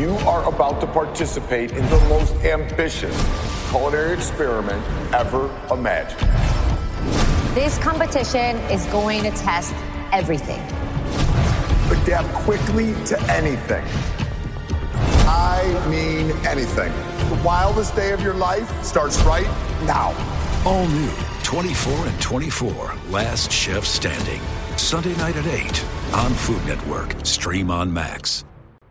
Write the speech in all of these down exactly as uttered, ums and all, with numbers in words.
You are about to participate in the most ambitious culinary experiment ever imagined. This competition is going to test everything. Adapt quickly to anything. I mean anything. The wildest day of your life starts right now. All new twenty-four and twenty-four, Last Chef Standing. Sunday night at eight on Food Network. Stream on Max.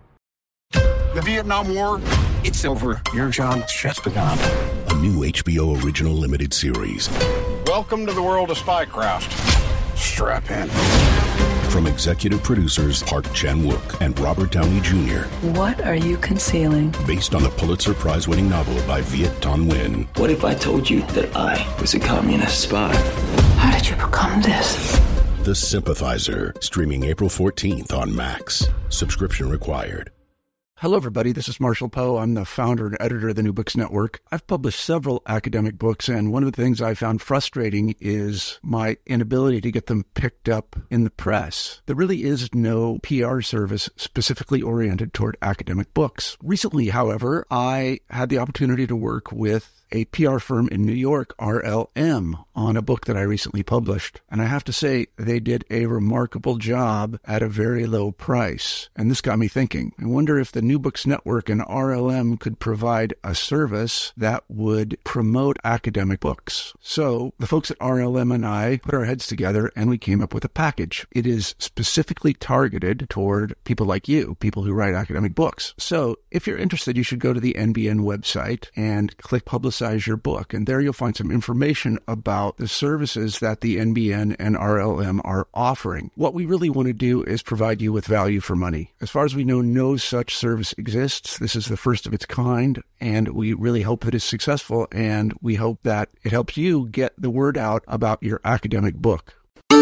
The Vietnam War, it's over. Your job just begun. A new H B O original limited series. Welcome to the world of spycraft. Strap in. From executive producers Park Chan-wook and Robert Downey Junior What are you concealing? Based on the Pulitzer Prize-winning novel by Viet Thanh Nguyen. What if I told you that I was a communist spy? How did you become this? The Sympathizer, streaming April fourteenth on Max. Subscription required. Hello, everybody. This is Marshall Poe. I'm the founder and editor of the New Books Network. I've published several academic books, and one of the things I found frustrating is my inability to get them picked up in the press. There really is no P R service specifically oriented toward academic books. Recently, however, I had the opportunity to work with a P R firm in New York, R L M, on a book that I recently published. And I have to say, they did a remarkable job at a very low price. And this got me thinking. I wonder if the New Books Network and R L M could provide a service that would promote academic books. So the folks at R L M and I put our heads together and we came up with a package. It is specifically targeted toward people like you, people who write academic books. So if you're interested, you should go to the N B N website and click Publicize your book, and there you'll find some information about the services that the N B N and R L M are offering. What we really want to do is provide you with value for money. As far as we know, no such service exists. This is the first of its kind, and we really hope that it's successful, and we hope that it helps you get the word out about your academic book.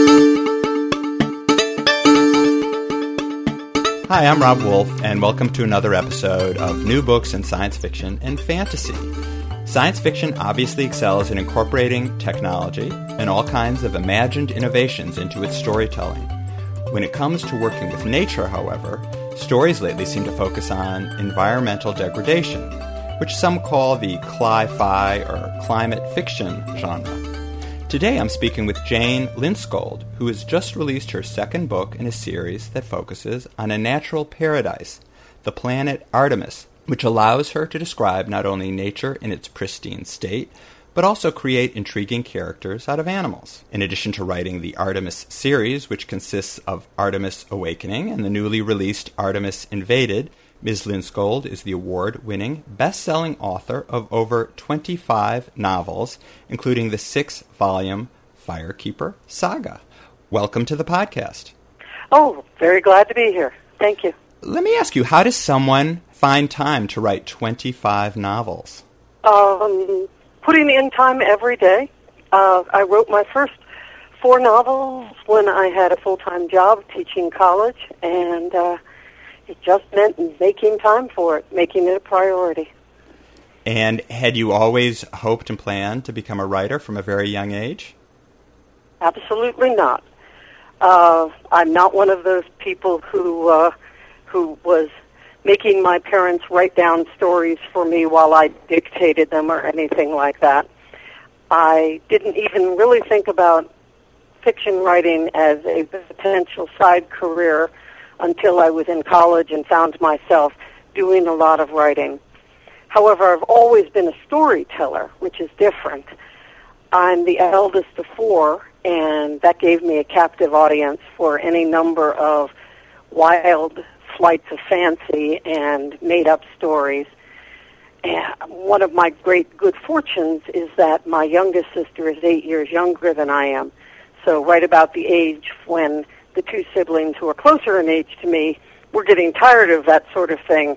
Hi, I'm Rob Wolf, and welcome to another episode of New Books in Science Fiction and Fantasy. Science fiction obviously excels in incorporating technology and all kinds of imagined innovations into its storytelling. When it comes to working with nature, however, stories lately seem to focus on environmental degradation, which some call the cli-fi or climate fiction genre. Today I'm speaking with Jane Lindskold, who has just released her second book in a series that focuses on a natural paradise, the planet Artemis, which allows her to describe not only nature in its pristine state, but also create intriguing characters out of animals. In addition to writing the Artemis series, which consists of Artemis Awakening and the newly released Artemis Invaded, Miz Lindskold is the award-winning, best-selling author of over twenty-five novels, including the six-volume Firekeeper saga. Welcome to the podcast. Oh, very glad to be here. Thank you. Let me ask you, how does someone find time to write twenty-five novels? Um, putting in time every day. Uh, I wrote my first four novels when I had a full-time job teaching college, and uh, it just meant making time for it, making it a priority. And had you always hoped and planned to become a writer from a very young age? Absolutely not. Uh, I'm not one of those people who uh, who was making my parents write down stories for me while I dictated them or anything like that. I didn't even really think about fiction writing as a potential side career until I was in college and found myself doing a lot of writing. However, I've always been a storyteller, which is different. I'm the eldest of four, and that gave me a captive audience for any number of wild flights of fancy and made-up stories. And one of my great good fortunes is that my youngest sister is eight years younger than I am. So right about the age when the two siblings who are closer in age to me were getting tired of that sort of thing,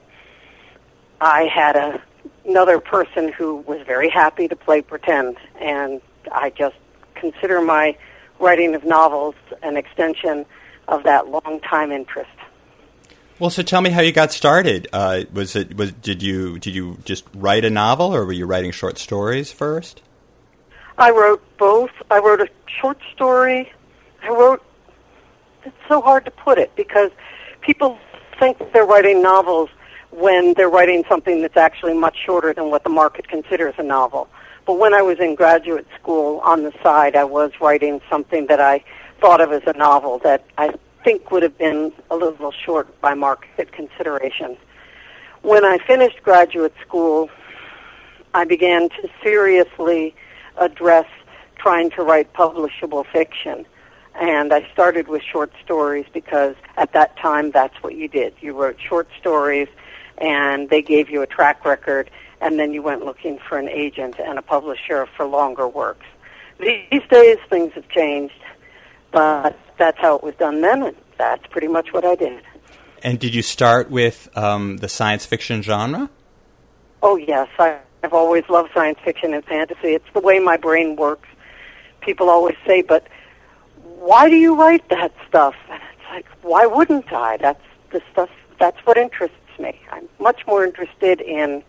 I had a, another person who was very happy to play pretend. And I just consider my writing of novels an extension of that long-time interest. Well, so tell me how you got started. Uh, was it was did you did you just write a novel, or were you writing short stories first? I wrote both. I wrote a short story. I wrote. It's so hard to put it because people think they're writing novels when they're writing something that's actually much shorter than what the market considers a novel. But when I was in graduate school, on the side, I was writing something that I thought of as a novel that I think would have been a little short by market consideration. When I finished graduate school, I began to seriously address trying to write publishable fiction. And I started with short stories because at that time that's what you did. You wrote short stories and they gave you a track record, and then you went looking for an agent and a publisher for longer works. These days things have changed, but that's how it was done then, and that's pretty much what I did. And did you start with um, the science fiction genre? Oh, yes. I, I've always loved science fiction and fantasy. It's the way my brain works. People always say, but why do you write that stuff? And it's like, why wouldn't I? That's the stuff, that's what interests me. I'm much more interested in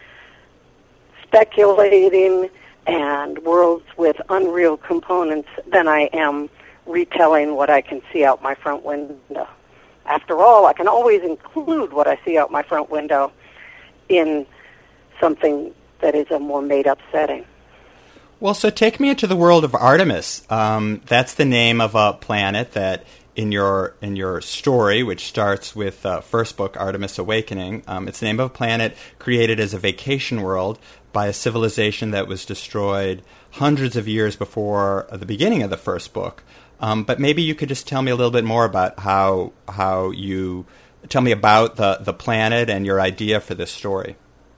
speculating and worlds with unreal components than I am retelling what I can see out my front window. After all, I can always include what I see out my front window in something that is a more made-up setting. Well, so take me into the world of Artemis. Um, that's the name of a planet that in your in your story, which starts with uh, first book, Artemis Awakening, um, it's the name of a planet created as a vacation world by a civilization that was destroyed hundreds of years before the beginning of the first book. Um, but maybe you could just tell me a little bit more about how how you tell me about the, the planet and your idea for this story.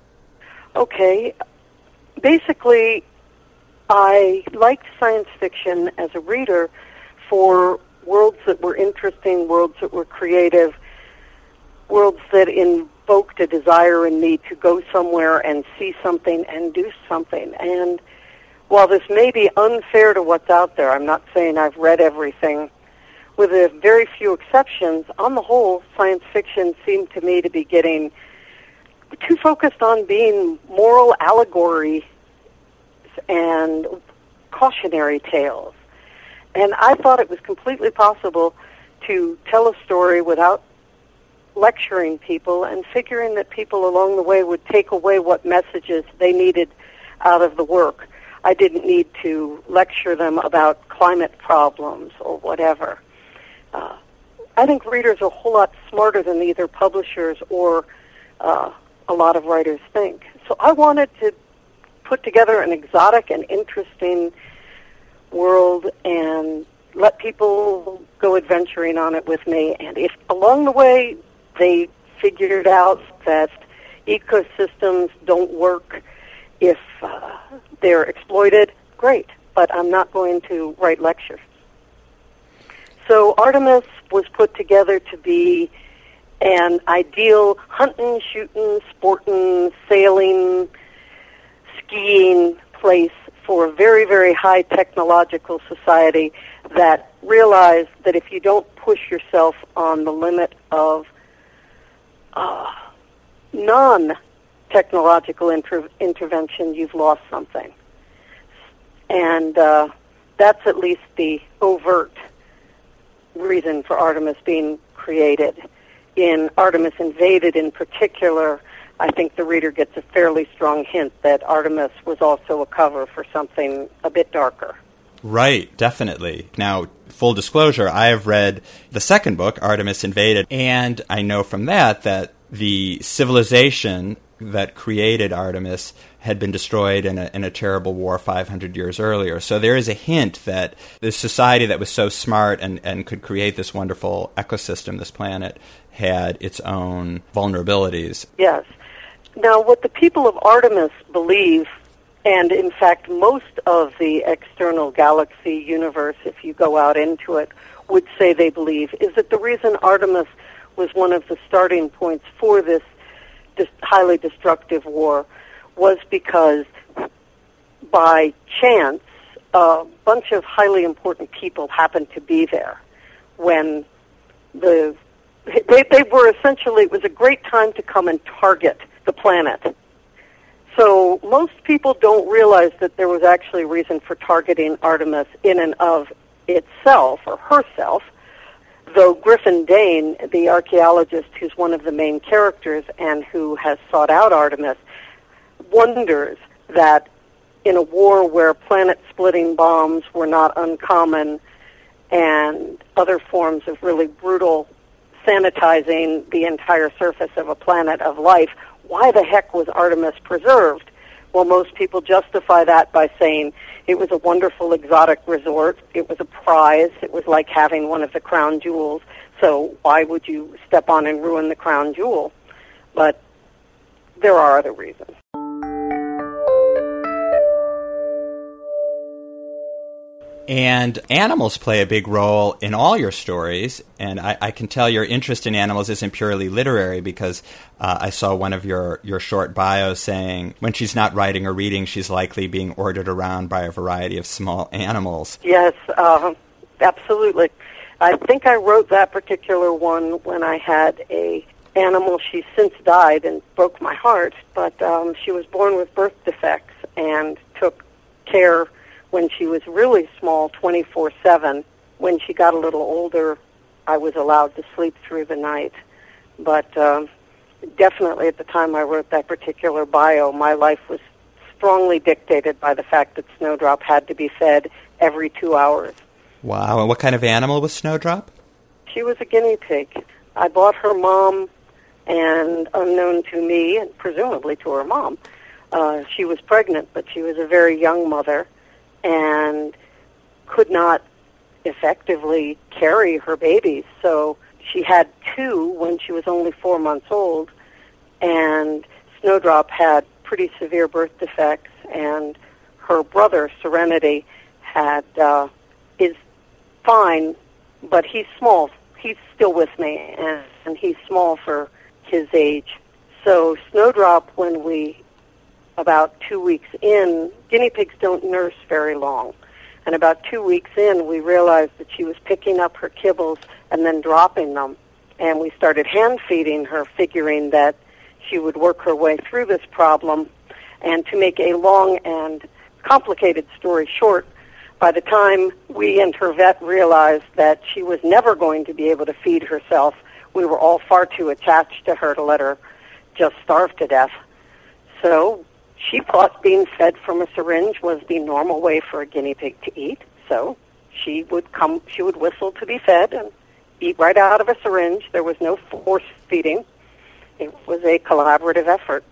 Okay. Basically, I liked science fiction as a reader for worlds that were interesting, worlds that were creative, worlds that invoked a desire in me to go somewhere and see something and do something. And while this may be unfair to what's out there, I'm not saying I've read everything. With a very few exceptions, on the whole, science fiction seemed to me to be getting too focused on being moral allegories and cautionary tales. And I thought it was completely possible to tell a story without lecturing people and figuring that people along the way would take away what messages they needed out of the work. I didn't need to lecture them about climate problems or whatever. Uh, I think readers are a whole lot smarter than either publishers or uh, a lot of writers think. So I wanted to put together an exotic and interesting world and let people go adventuring on it with me. And if along the way they figured out that ecosystems don't work if uh, they're exploited, great. But I'm not going to write lectures. So Artemis was put together to be an ideal hunting, shooting, sporting, sailing, skiing place for a very, very high technological society that realized that if you don't push yourself on the limit of uh, non-technological inter- intervention, you've lost something. And uh, that's at least the overt reason for Artemis being created. In Artemis Invaded in particular, I think the reader gets a fairly strong hint that Artemis was also a cover for something a bit darker. Right, definitely. Now, full disclosure, I have read the second book, Artemis Invaded, and I know from that that the civilization that created Artemis had been destroyed in a, in a terrible war five hundred years earlier. So there is a hint that this society that was so smart and, and could create this wonderful ecosystem, this planet, had its own vulnerabilities. Yes. Now, what the people of Artemis believe, and in fact most of the external galaxy universe, if you go out into it, would say they believe, is that the reason Artemis was one of the starting points for this dis- highly destructive war was because by chance a bunch of highly important people happened to be there when the they, they were essentially, it was a great time to come and target the planet. So most people don't realize that there was actually reason for targeting Artemis in and of itself or herself. Though Griffin Dane, the archaeologist who's one of the main characters and who has sought out Artemis, wonders that in a war where planet-splitting bombs were not uncommon and other forms of really brutal sanitizing the entire surface of a planet of life, why the heck was Artemis preserved? Well, most people justify that by saying it was a wonderful exotic resort, it was a prize, it was like having one of the crown jewels, so why would you step on and ruin the crown jewel? But there are other reasons. And animals play a big role in all your stories, and I, I can tell your interest in animals isn't purely literary because uh, I saw one of your, your short bios saying when she's not writing or reading, she's likely being ordered around by a variety of small animals. Yes, uh, absolutely. I think I wrote that particular one when I had a animal. She's since died and broke my heart, but um, she was born with birth defects and took care when she was really small, twenty-four seven. When she got a little older, I was allowed to sleep through the night. But um, definitely at the time I wrote that particular bio, my life was strongly dictated by the fact that Snowdrop had to be fed every two hours. Wow. And what kind of animal was Snowdrop? She was a guinea pig. I bought her mom, and unknown to me, and presumably to her mom, uh, she was pregnant, but she was a very young mother and could not effectively carry her babies. So she had two when she was only four months old, and Snowdrop had pretty severe birth defects, and her brother, Serenity, had uh, is fine, but he's small. He's still with me, and, and he's small for his age. So Snowdrop, when we about two weeks in, guinea pigs don't nurse very long. And about two weeks in, we realized that she was picking up her kibbles and then dropping them. And we started hand-feeding her, figuring that she would work her way through this problem. And to make a long and complicated story short, by the time we and her vet realized that she was never going to be able to feed herself, we were all far too attached to her to let her just starve to death. So she thought being fed from a syringe was the normal way for a guinea pig to eat. So she would come, she would whistle to be fed and eat right out of a syringe. There was no force feeding. It was a collaborative effort,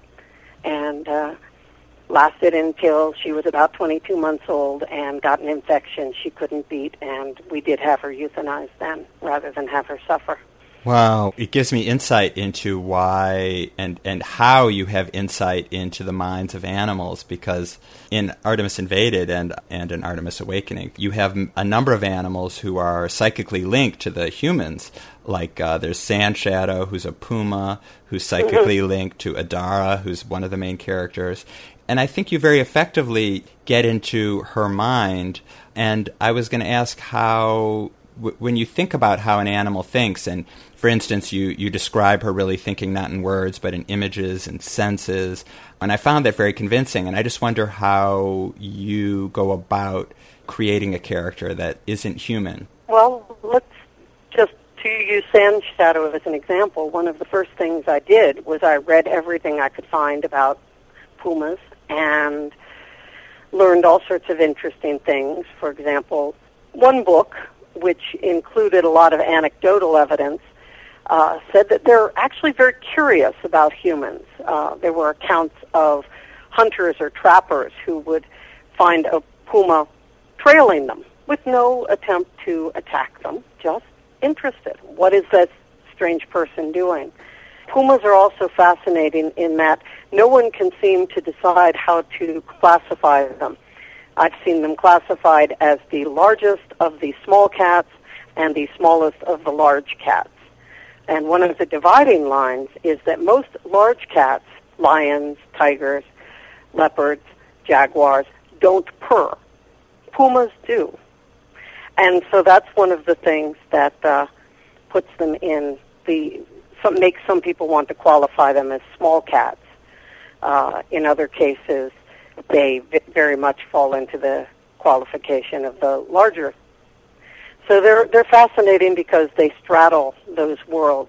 and uh, lasted until she was about twenty-two months old and got an infection she couldn't beat, and we did have her euthanized then rather than have her suffer. Wow. It gives me insight into why and, and how you have insight into the minds of animals, because in Artemis Invaded and, and in Artemis Awakening, you have a number of animals who are psychically linked to the humans. Like uh, there's Sand Shadow, who's a puma, who's psychically mm-hmm. linked to Adara, who's one of the main characters. And I think you very effectively get into her mind. And I was going to ask how, w- when you think about how an animal thinks, and for instance, you, you describe her really thinking not in words, but in images and senses. And I found that very convincing. And I just wonder how you go about creating a character that isn't human. Well, let's just, to use Sand Shadow as an example, one of the first things I did was I read everything I could find about pumas and learned all sorts of interesting things. For example, one book, which included a lot of anecdotal evidence, uh, said that they're actually very curious about humans. Uh, there were accounts of hunters or trappers who would find a puma trailing them with no attempt to attack them, just interested. What is this strange person doing? Pumas are also fascinating in that no one can seem to decide how to classify them. I've seen them classified as the largest of the small cats and the smallest of the large cats. And one of the dividing lines is that most large cats, lions, tigers, leopards, jaguars, don't purr. Pumas do. And so that's one of the things that uh, puts them in the, some, makes some people want to qualify them as small cats. Uh, in other cases, they v- very much fall into the qualification of the larger. So they're they're fascinating because they straddle those worlds.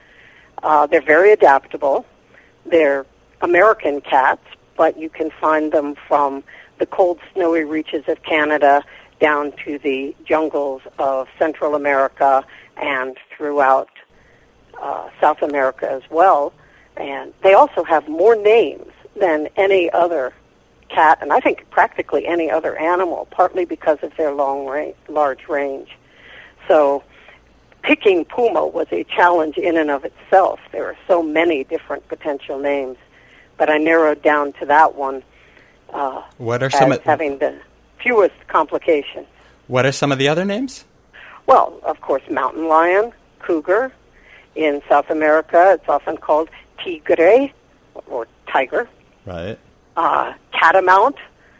Uh, they're very adaptable. They're American cats, but you can find them from the cold, snowy reaches of Canada down to the jungles of Central America and throughout uh, South America as well. And they also have more names than any other cat, and I think practically any other animal, partly because of their long range, large range. So picking puma was a challenge in and of itself. There are so many different potential names, but I narrowed down to that one uh, what are as some of, having the fewest complications. What are some of the other names? Well, of course, mountain lion, cougar. In South America, it's often called tigre, or tiger. Right. Uh, catamount,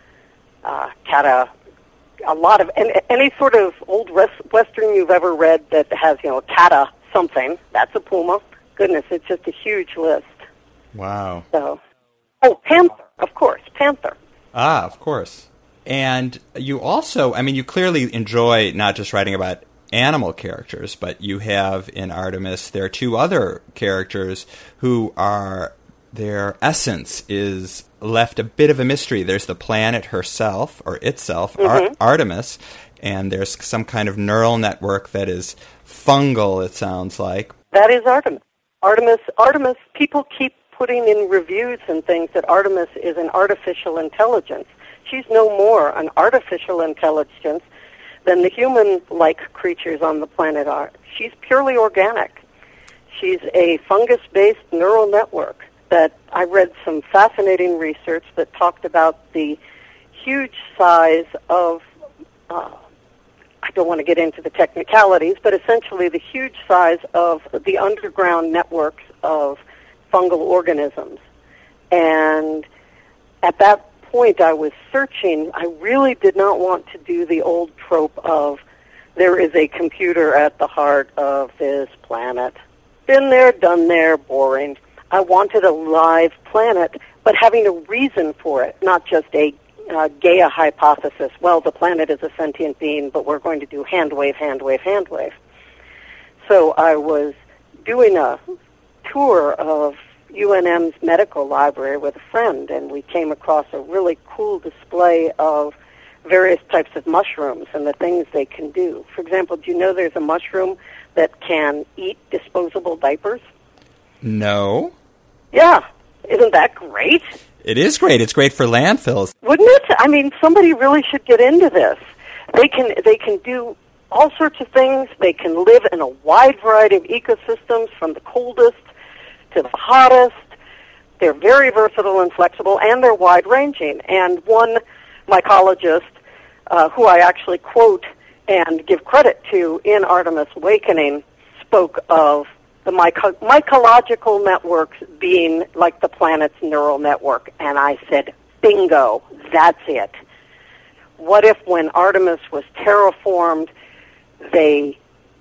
uh, cata, a lot of, any, any sort of old res- Western you've ever read that has, you know, cata something, that's a puma. Goodness, it's just a huge list. Wow. So, oh, panther, of course, panther. Ah, of course. And you also, I mean, you clearly enjoy not just writing about animal characters, but you have in Artemis, there are two other characters who are, their essence is left a bit of a mystery. There's the planet herself, or itself, mm-hmm. Ar- Artemis, and there's some kind of neural network that is fungal, it sounds like. That is Artemis. Artemis, Artemis, people keep putting in reviews and things that Artemis is an artificial intelligence. She's no more an artificial intelligence than the human-like creatures on the planet are. She's purely organic. She's a fungus-based neural network that I read some fascinating research that talked about the huge size of, uh, I don't want to get into the technicalities, but essentially the huge size of the underground networks of fungal organisms. And at that point I was searching, I really did not want to do the old trope of there is a computer at the heart of this planet. Been there, done there, boring. I wanted a live planet, but having a reason for it, not just a uh, Gaia hypothesis. Well, the planet is a sentient being, but we're going to do hand wave, hand wave, hand wave. So I was doing a tour of U N M's medical library with a friend, and we came across a really cool display of various types of mushrooms and the things they can do. For example, do you know there's a mushroom that can eat disposable diapers? No. Yeah. Isn't that great? It is great. It's great for landfills. Wouldn't it? I mean, somebody really should get into this. They can they can do all sorts of things. They can live in a wide variety of ecosystems, from the coldest to the hottest. They're very versatile and flexible, and they're wide-ranging. And one mycologist, uh, who I actually quote and give credit to in Artemis Awakening, spoke of the myco- mycological networks being like the planet's neural network. And I said, bingo, that's it. What if when Artemis was terraformed, they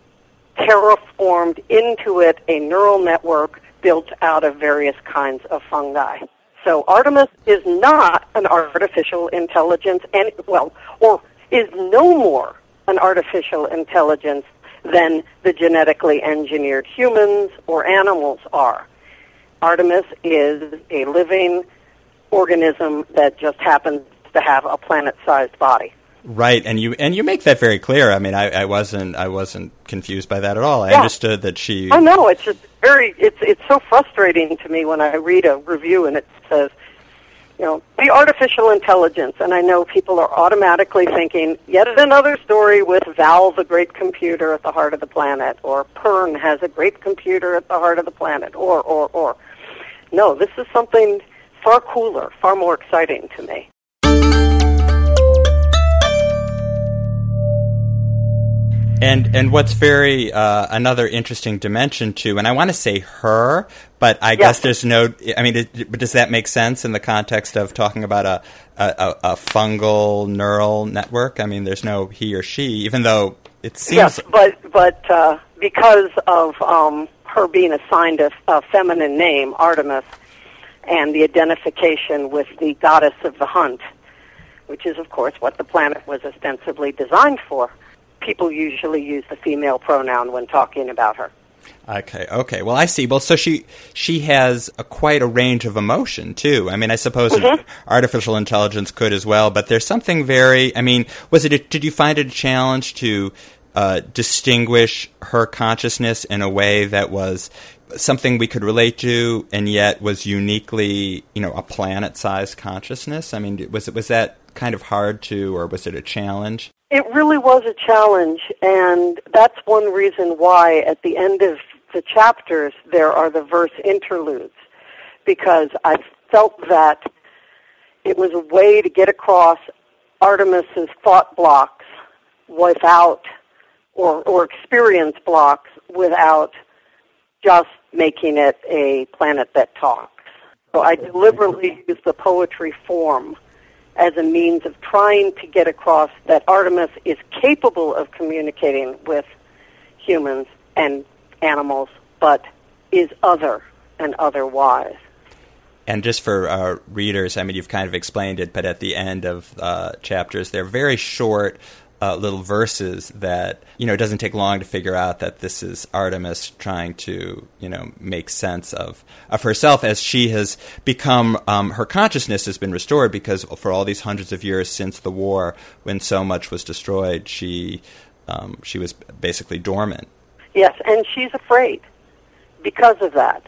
terraformed into it a neural network built out of various kinds of fungi? So Artemis is not an artificial intelligence, and well, or is no more an artificial intelligence than the genetically engineered humans or animals are. Artemis is a living organism that just happens to have a planet-sized body. Right, and you and you make that very clear. I mean, I, I wasn't I wasn't confused by that at all. I yeah. understood that she. I know it's just very. It's it's so frustrating to me when I read a review and it says, you know, the artificial intelligence, and I know people are automatically thinking yet another story with Val, the great computer at the heart of the planet, or Pern has a great computer at the heart of the planet, or or or. No, this is something far cooler, far more exciting to me. And and what's very uh, another interesting dimension to, and I want to say her, but I yes. guess there's no. I mean, it, but does that make sense in the context of talking about a, a a fungal neural network? I mean, there's no he or she, even though it seems. Yes, but but uh, because of um, her being assigned a, a feminine name, Artemis, and the identification with the goddess of the hunt, which is of course what the planet was ostensibly designed for. people usually use the female pronoun when talking about her. Okay, okay. Well, I see. Well, so she she has a, quite a range of emotion, too. I mean, I suppose mm-hmm. artificial intelligence could as well, but there's something very, I mean, was it? A, did you find it a challenge to uh, distinguish her consciousness in a way that was something we could relate to and yet was uniquely, you know, a planet-sized consciousness? I mean, was it was that kind of hard to, or was it a challenge? It really was a challenge, and that's one reason why at the end of the chapters there are the verse interludes, because I felt that it was a way to get across Artemis's thought blocks without, or, or experience blocks without just making it a planet that talks. So I deliberately used the poetry form as a means of trying to get across that Artemis is capable of communicating with humans and animals, but is other and otherwise. And just for uh, readers, I mean, you've kind of explained it, but at the end of uh, chapters, they're very short uh, little verses that, you know, it doesn't take long to figure out that this is Artemis trying to, you know, make sense of, of herself as she has become, um, her consciousness has been restored, because for all these hundreds of years since the war, when so much was destroyed, she um, she was basically dormant. Yes, and she's afraid because of that.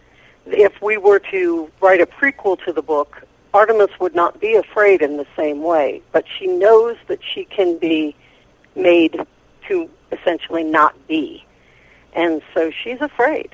If we were to write a prequel to the book, Artemis would not be afraid in the same way, but she knows that she can be made to essentially not be. And so she's afraid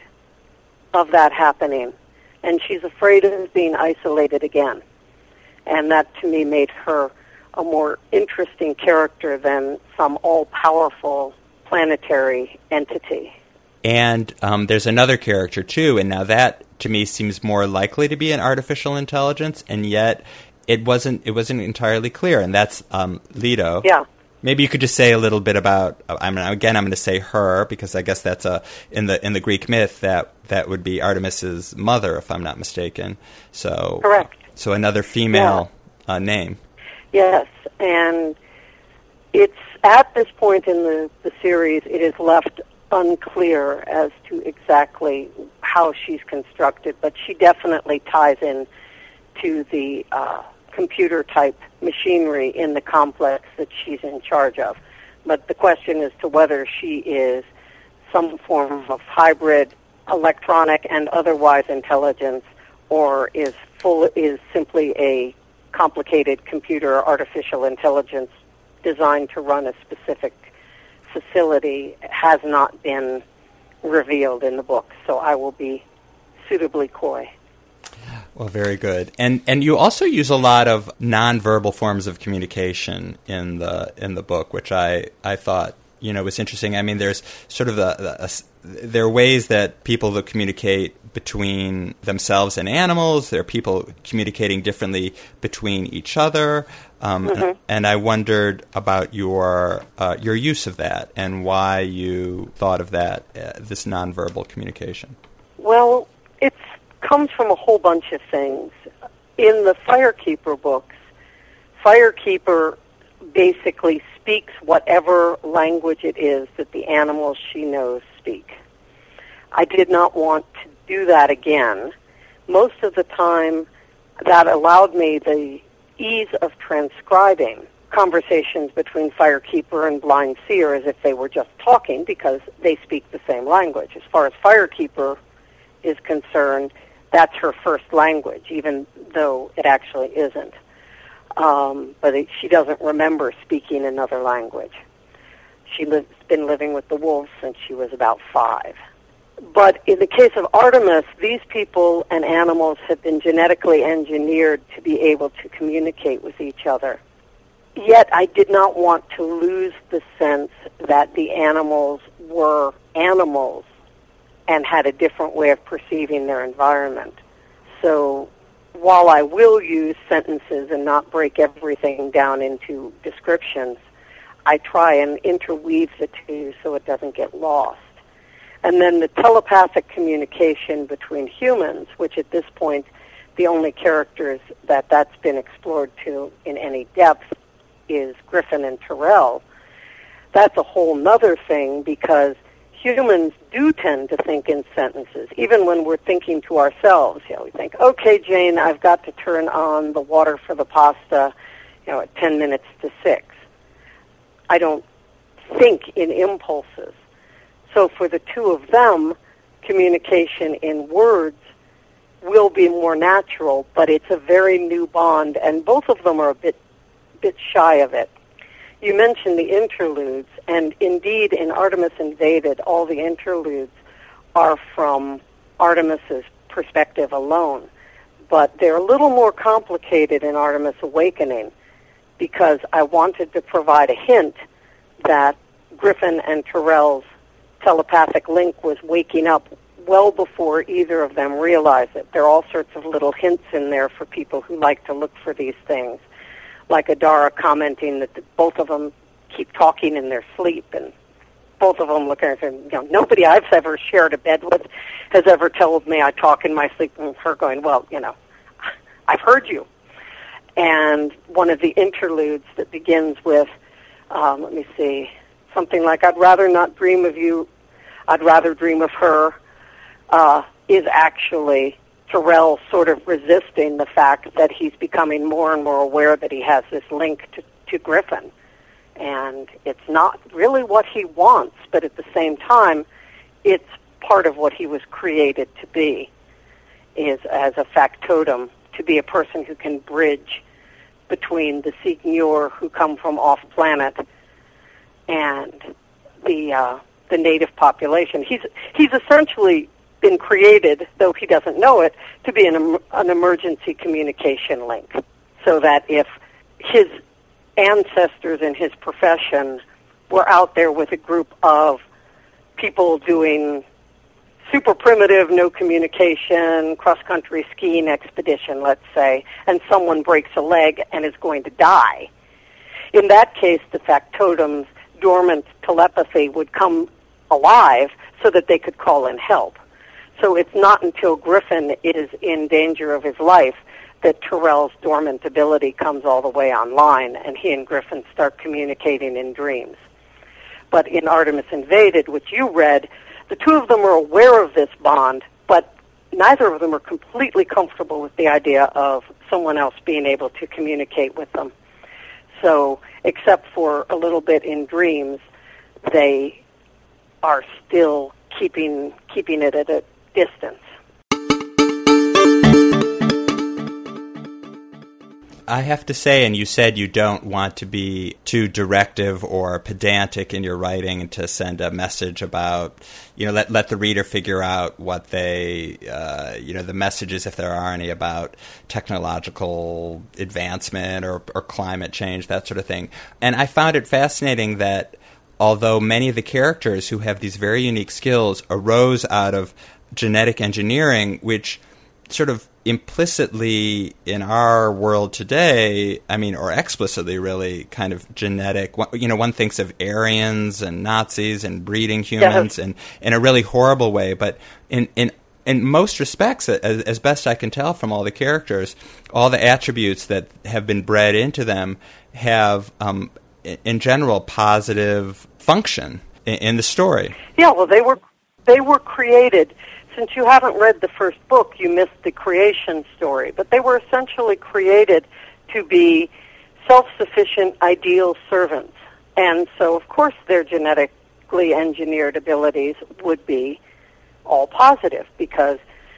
of that happening, and she's afraid of being isolated again. And that, to me, made her a more interesting character than some all-powerful planetary entity. And um, there's another character, too, and now that, to me, seems more likely to be an artificial intelligence, and yet it wasn't it wasn't entirely clear, and that's um, Leto. Yeah. Maybe you could just say a little bit about, I mean, again, I'm going to say her, because I guess that's a, in the in the Greek myth, that, that would be Artemis's mother, if I'm not mistaken. So, correct. So another female yeah. uh, name. Yes, and it's at this point in the, the series, it is left unclear as to exactly how she's constructed, but she definitely ties in to the uh, computer-type machinery in the complex that she's in charge of. But the question is to whether she is some form of hybrid electronic and otherwise intelligence, or is full is simply a complicated computer artificial intelligence designed to run a specific facility, has not been revealed in the book, so I will be suitably coy. Well, very good. And and you also use a lot of nonverbal forms of communication in the in the book, which I, I thought, you know, was interesting. I mean, there's sort of the, the a, there are ways that people that communicate between themselves and animals. There are people communicating differently between each other. Um, mm-hmm. And I wondered about your uh, your use of that and why you thought of that, uh, this nonverbal communication. Well, it comes from a whole bunch of things. In the Firekeeper books, Firekeeper basically speaks whatever language it is that the animals she knows speak. I did not want to do that again. Most of the time, that allowed me the ease of transcribing conversations between Firekeeper and Blind Seer as if they were just talking, because they speak the same language. As far as Firekeeper is concerned, that's her first language, even though it actually isn't. Um, but it, she doesn't remember speaking another language. She's li- been living with the wolves since she was about five. But in the case of Artemis, these people and animals have been genetically engineered to be able to communicate with each other. Yet I did not want to lose the sense that the animals were animals and had a different way of perceiving their environment. So while I will use sentences and not break everything down into descriptions, I try and interweave the two so it doesn't get lost. And then the telepathic communication between humans, which at this point, the only characters that that's been explored to in any depth is Griffin and Tyrell. that's a whole nother thing, because humans do tend to think in sentences, even when we're thinking to ourselves. You know, we think, okay, Jane, I've got to turn on the water for the pasta, you know, at ten minutes to six. I don't think in impulses. So for the two of them, communication in words will be more natural, but it's a very new bond, and both of them are a bit bit shy of it. You mentioned the interludes, and indeed in Artemis Invaded, all the interludes are from Artemis's perspective alone. But they're a little more complicated in Artemis Awakening, because I wanted to provide a hint that Griffin and Tyrell's telepathic link was waking up well before either of them realized it. There are all sorts of little hints in there for people who like to look for these things, like Adara commenting that the, both of them keep talking in their sleep, and both of them looking at her, you know, nobody I've ever shared a bed with has ever told me I talk in my sleep, and her going, well, you know, I've heard you. And one of the interludes that begins with, um, let me see, something like, I'd rather not dream of you, I'd rather dream of her, uh, is actually Tyrell sort of resisting the fact that he's becoming more and more aware that he has this link to, to Griffin. And it's not really what he wants, but at the same time, it's part of what he was created to be, is as a factotum, to be a person who can bridge between the Seigneur who come from off-planet and the uh, the native population. He's he's essentially been created, though he doesn't know it, to be an, an emergency communication link, so that if his ancestors in his profession were out there with a group of people doing super primitive, no communication, cross-country skiing expedition, let's say, and someone breaks a leg and is going to die, in that case, the factotum's dormant telepathy would come alive so that they could call in help. So it's not until Griffin is in danger of his life that Tyrell's dormant ability comes all the way online, and he and Griffin start communicating in dreams. But in Artemis Invaded, which you read, the two of them are aware of this bond, but neither of them are completely comfortable with the idea of someone else being able to communicate with them. So, except for a little bit in dreams, they are still keeping keeping it at a distance. I have to say, and you said you don't want to be too directive or pedantic in your writing and to send a message about, you know, let let the reader figure out what they, uh, you know, the messages, if there are any, about technological advancement or, or climate change, that sort of thing. And I found it fascinating that although many of the characters who have these very unique skills arose out of genetic engineering, which sort of implicitly in our world today, I mean, or explicitly really, kind of genetic, you know, one thinks of Aryans and Nazis and breeding humans yeah. and in a really horrible way, but in, in in most respects, as, as best I can tell from all the characters, all the attributes that have been bred into them have, um, in general, positive function in, in the story. Yeah, well, they were they were created. Since you haven't read the first book, you missed the creation story. But they were essentially created to be self-sufficient, ideal servants. And so, of course, their genetically engineered abilities would be all positive. Because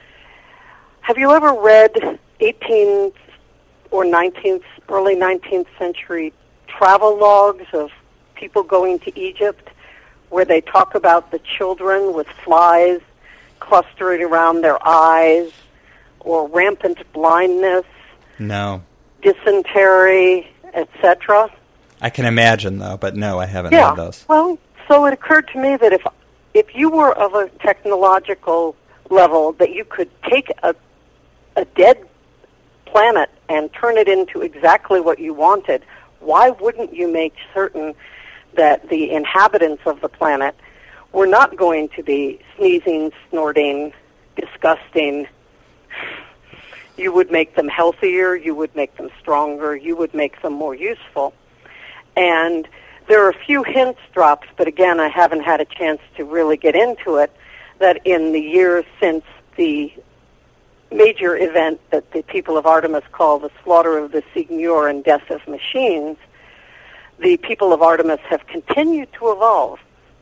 have you ever read eighteenth or nineteenth, early nineteenth century travel logs of people going to Egypt, where they talk about the children with flies clustering around their eyes, or rampant blindness, no, dysentery, et cetera? I can imagine, though, but no, I haven't yeah. read those. Well, so it occurred to me that if if you were of a technological level that you could take a a dead planet and turn it into exactly what you wanted, why wouldn't you make certain that the inhabitants of the planet were not going to be sneezing, snorting, disgusting? You would make them healthier, you would make them stronger, you would make them more useful. And There are a few hints dropped, but again, I haven't had a chance to really get into it, that in the years since the major event that the people of Artemis call the slaughter of the Seigneur and death of machines, the people of Artemis have continued to evolve.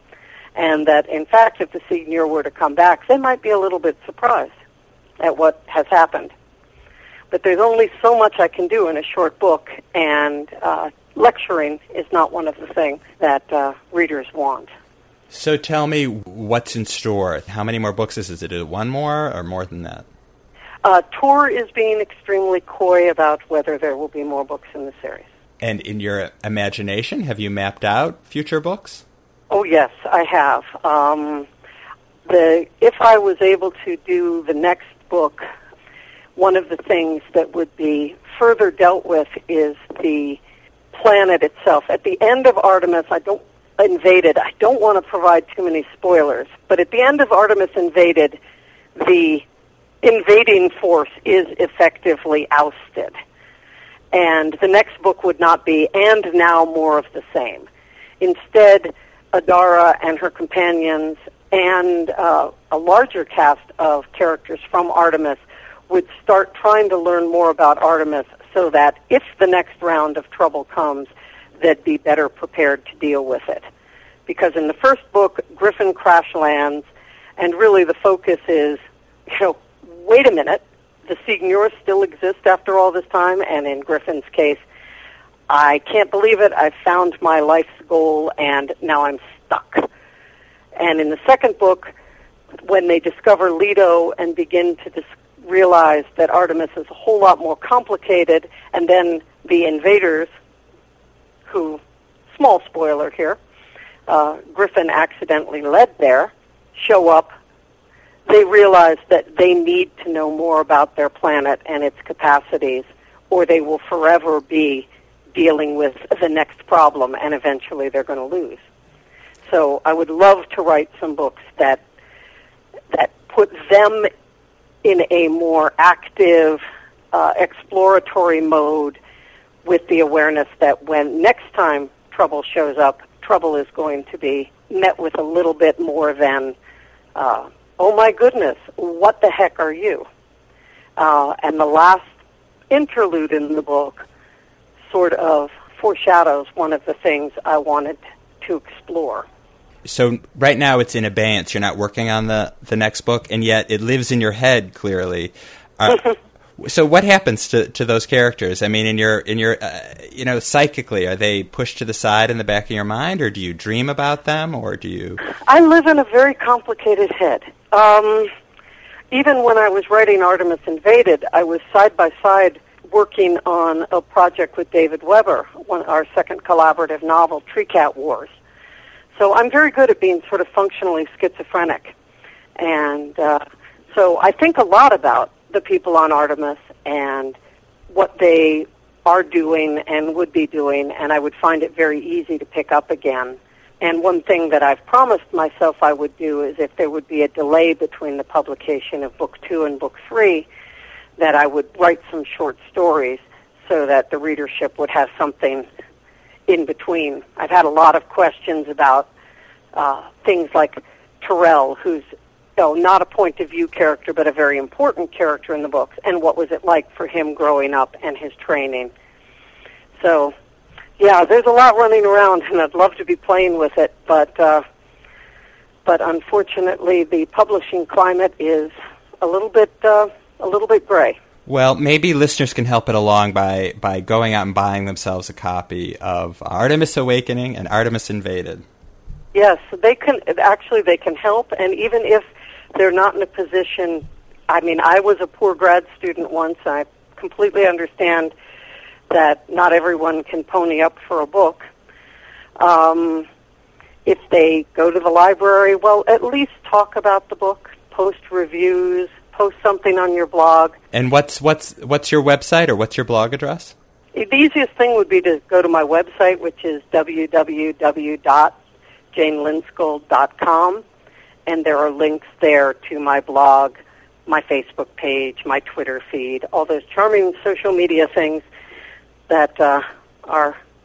And that, in fact, if the Seigneur were to come back, they might be a little bit surprised at what has happened. But there's only so much I can do in a short book, and uh, lecturing is not one of the things that uh, readers want. So tell me what's in store. How many more books is it? Is it one more or more than that? Uh, Tor is being extremely coy about whether there will be more books in the series. And in your imagination, have you mapped out future books? Oh, yes, I have. Um, the if I was able to do the next book, one of the things that would be further dealt with is the planet itself. At the end of Artemis, I don't invaded. I don't want to provide too many spoilers, but at the end of Artemis Invaded, the invading force is effectively ousted. And the next book would not be, and now more of the same. Instead, Adara and her companions and uh, a larger cast of characters from Artemis would start trying to learn more about Artemis so that if the next round of trouble comes, they'd be better prepared to deal with it. Because in the first book, Griffin crash lands, and really the focus is, you know, wait a minute, the Seigneurs still exist after all this time, and in Griffin's case, I can't believe it, I've found my life's goal, and now I'm stuck. And in the second book, when they discover Leto and begin to dis- realize that Artemis is a whole lot more complicated, and then the invaders, who, small spoiler here, uh, Griffin accidentally led there, show up, they realize that they need to know more about their planet and its capacities, or they will forever be dealing with the next problem, and eventually they're going to lose. So I would love to write some books that that put them in a more active, uh, exploratory mode, with the awareness that when next time trouble shows up, trouble is going to be met with a little bit more than, uh, oh my goodness, what the heck are you? Uh, and the last interlude in the book sort of foreshadows one of the things I wanted to explore. So right now it's in abeyance. You're not working on the, the next book, and yet it lives in your head, clearly. Uh, so what happens to, to those characters? I mean, in your, in your uh, you know, psychically, are they pushed to the side in the back of your mind, or do you dream about them, or do you... I live in a very complicated head. Um, even when I was writing Artemis Invaded, I was side by side working on a project with David Weber, one, our second collaborative novel, Tree Cat Wars. So I'm very good at being sort of functionally schizophrenic. And uh, so I think a lot about the people on Artemis and what they are doing and would be doing, and I would find it very easy to pick up again. And one thing that I've promised myself I would do is if there would be a delay between the publication of Book Two and Book Three, that I would write some short stories so that the readership would have something in between. I've had a lot of questions about uh, things like Terrell, who's you know, not a point-of-view character, but a very important character in the books, and what was it like for him growing up and his training. So, yeah, there's a lot running around, and I'd love to be playing with it, but uh, but unfortunately the publishing climate is a little bit uh, a little bit gray. Well, maybe listeners can help it along by, by going out and buying themselves a copy of Artemis Awakening and Artemis Invaded. Yes, they can. Actually, they can help, and even if they're not in a position, I mean, I was a poor grad student once. I completely understand that not everyone can pony up for a book. Um, if they go to the library, well, at least talk about the book, post reviews, post something on your blog. And what's what's what's your website or what's your blog address? The easiest thing would be to go to my website, which is w w w dot jane lindskold dot com, and there are links there to my blog, my Facebook page, my Twitter feed, all those charming social media things that uh, are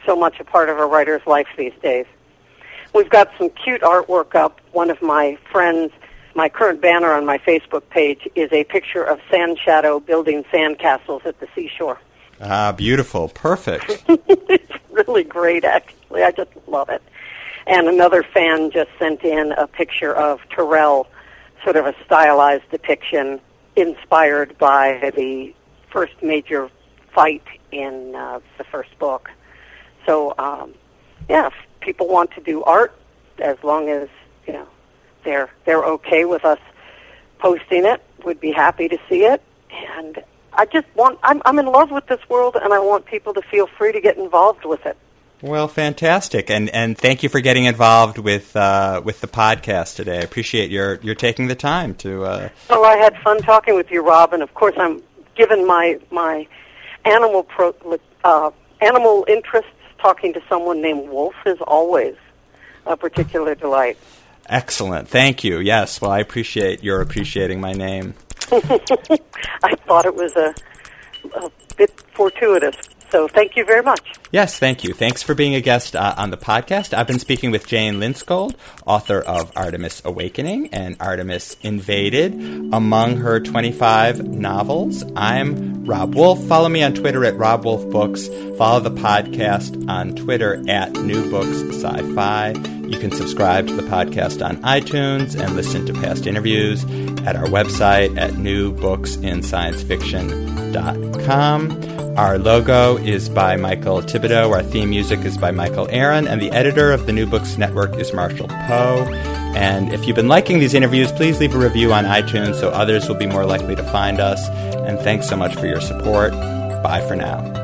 so much a part of a writer's life these days. We've got some cute artwork up. One of my friends, my current banner on my Facebook page is a picture of Sand Shadow building sandcastles at the seashore. Ah, beautiful. Perfect. It's really great, actually. I just love it. And another fan just sent in a picture of Terrell, sort of a stylized depiction inspired by the first major fight in uh, the first book. So, um, yeah, if people want to do art, as long as, you know, they're they're okay with us posting it, would be happy to see it. And I just want, I'm, I'm in love with this world, and I want people to feel free to get involved with it. Well, fantastic, and and thank you for getting involved with uh, with the podcast today. I appreciate your your taking the time to. Uh... Well, I had fun talking with you, Rob, and of course, I'm given my my animal pro, uh, animal interests. Talking to someone named Wolf is always a particular delight. Excellent, thank you. Yes, well, I appreciate your appreciating my name. I thought it was a, a bit fortuitous. So thank you very much. Yes, thank you. Thanks for being a guest uh, on the podcast. I've been speaking with Jane Lindskold, author of Artemis Awakening and Artemis Invaded, among her twenty-five novels. I'm Rob Wolf. Follow me on Twitter at Rob Wolf Books. Follow the podcast on Twitter at New Books Sci-Fi. You can subscribe to the podcast on iTunes and listen to past interviews at our website at new books in science fiction dot com. Our logo is by Michael Thibodeau. Our theme music is by Michael Aaron. And the editor of the New Books Network is Marshall Poe. And if you've been liking these interviews, please leave a review on iTunes so others will be more likely to find us. And thanks so much for your support. Bye for now.